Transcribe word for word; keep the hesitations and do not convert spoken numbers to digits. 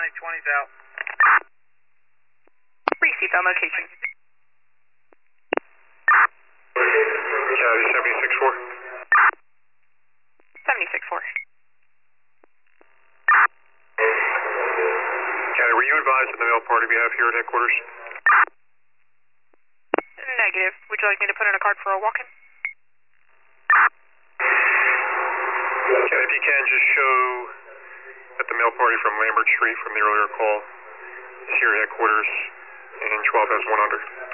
Mike twenty's out. Received on location. County seventy-six four. seventy-six four. County, were you advised of the mail party we have here at headquarters? Negative. Would you like me to put in a card for a walk-in? County, if you can, just show that the mail party from Lambert Street from the earlier call is here at headquarters in twelve S one hundred.